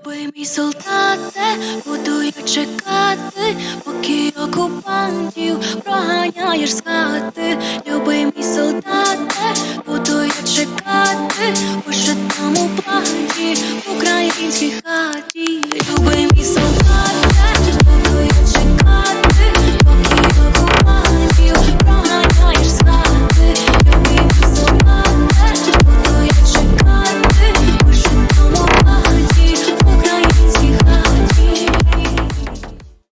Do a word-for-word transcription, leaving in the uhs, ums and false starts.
Любий мій солдате, буду я чекати, поки окупантів проганяєш з хати.